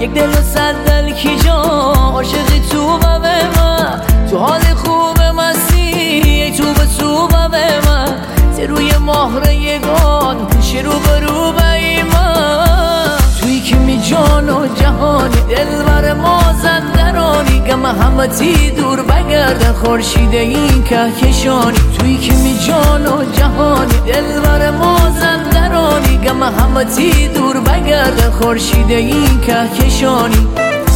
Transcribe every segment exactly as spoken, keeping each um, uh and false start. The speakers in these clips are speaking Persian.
یک دل و صد دل کی جا عاشقی تو و به من، تو حال خوب مستی ای تو به تو و به من، ز روی مهر یگان پیش رو به رو به من، توی که می جان و جهانی دلبر مازندرانی، گم همتی دور بگردن خورشید این کهکشانی، توی که می جان و جهانی دلبر مازندرانی، گم همتی دور بگردن خورشید این کهکشانی.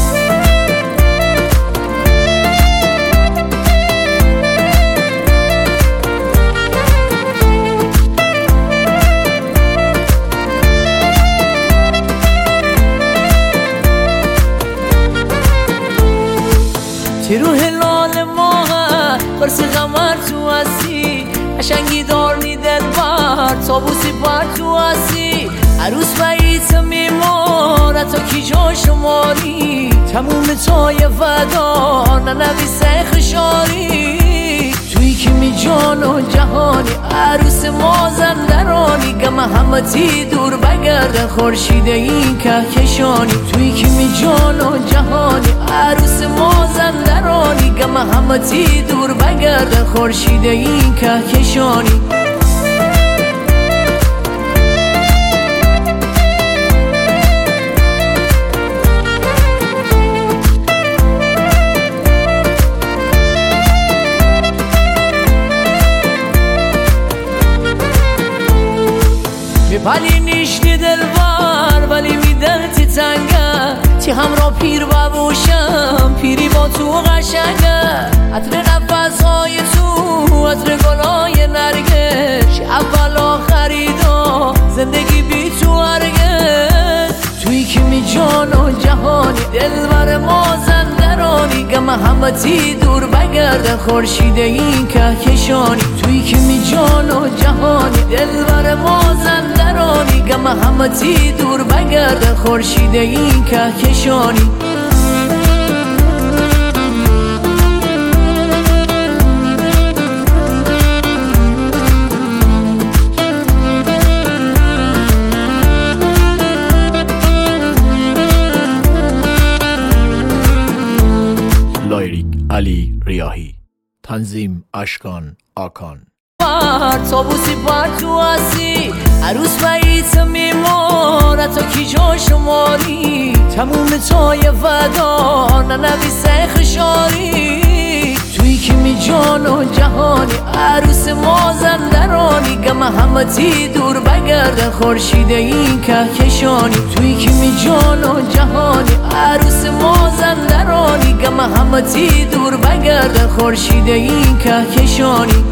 تی رو هلال ماه قرص قمر تو هستی، قشنگی دارنی دل بر تابوسی پر تو هستی، عروس باییت میمار تا کی جا شماری، تموم تای فدا ننوی سیخ شاری، توی که می جان و جهانی عروس مازندرانی، گم همتی دور بگردن خورشید این کهکشانی، توی که می جان و جهانی عروس مازندرانی، گم همتی دور بگردن خورشید این کهکشانی. ولی نیشتی دلبر ولی میدن تی تنگه، تی همراه پیر ببوشم پیری با تو قشنگه، عطر نفس های تو عطر گلای نرگس، اول آخریدا زندگی بی تو هرگز، توی که می جان و جهانی دلبر مازندرانی، گم همتی دور بگردن خورشید این کهکشانی، توی که می جان و جهانی دلبر مازندرانی، گم همتی دور بگردن خورشید این کهکشانی. لایریک علی ریاحی، تنظیم اشکان آکان. تابوسی پر تو هستی، عروس باییت میمار تا کی جا شماری، تموم تای فدا ننوی سیخ شاری، توی که می جان و جهانی عروس مازندرانی، گم همتی دور بگردن خورشید این کهکشانی، توی که می جان و جهانی عروس مازندرانی، گم همتی دور بگردن خورشید این کهکشانی.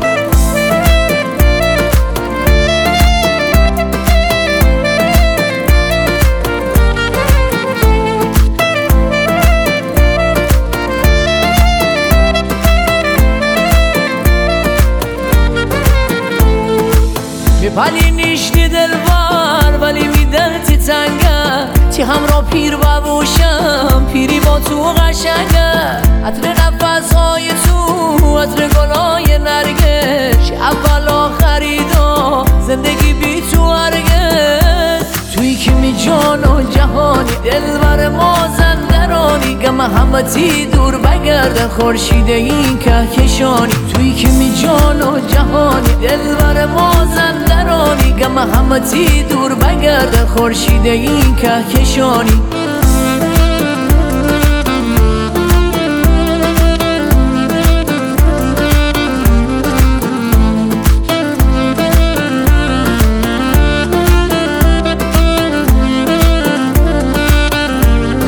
ولی نیشتی دلبر ولی میدن تی تنگه، تی همراه پیر ببوشم پیری با تو قشنگه، عطر نفس های تو عطر گلای نرگس، اول آخریدا زندگی بی تو هرگز، توی که می جان و جهانی دلبر مازندرانی، گم همتی دور بگردن خورشید این کهکشانی، توی که می جان و جهانی دلبر مازندرانی، گم همتی دور بگردن خورشید این کهکشانی.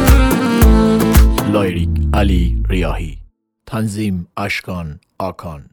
لایریک علی ریاحی، تنظیم اشکان آکان.